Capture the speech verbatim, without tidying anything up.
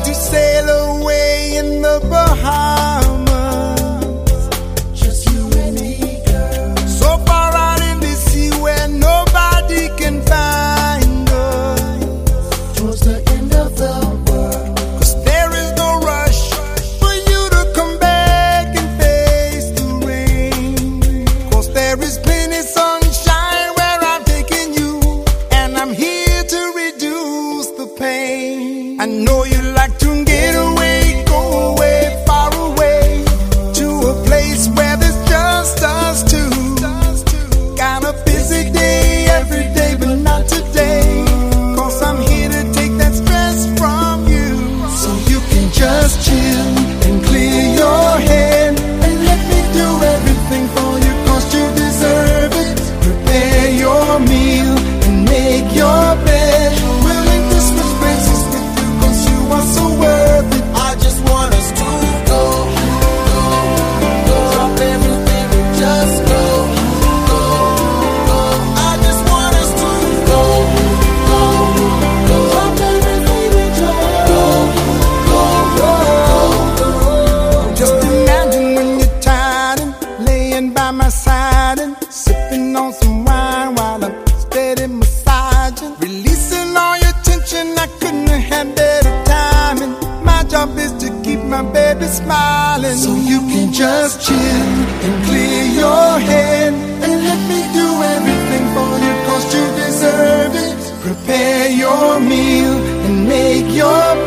to sail away in the Bahamas. Just you and me, girl. So far out in the sea where nobody can find us. Towards the end of the world. 'Cause there is no rush for you to come back and face the rain. 'Cause there is plenty sunshine where I'm taking you, and I'm here to reduce the pain. I know you like to get away, go away, far away, to a place where there's just us two. Got a busy day every day, but not today. 'Cause I'm here to take that stress from you, so you can just chill and clear your head and let me do everything for you. 'Cause you deserve it. Prepare your meal and make your bed. Willing to switch places with you, 'cause you are so worth it. I just want us to go, go, go. Drop everything and just go, go, go. I just want us to go, go, go. Drop everything and just go, go, go, go. Just imagine when you're tired and laying by my side and sipping on some wine while I'm steady massaging, releasing all your tension. I couldn't have had better timing. My job is to keep my baby smiling, so you can just chill and clear your head and let me do everything for you. 'Cause you deserve it. Prepare your meal and make your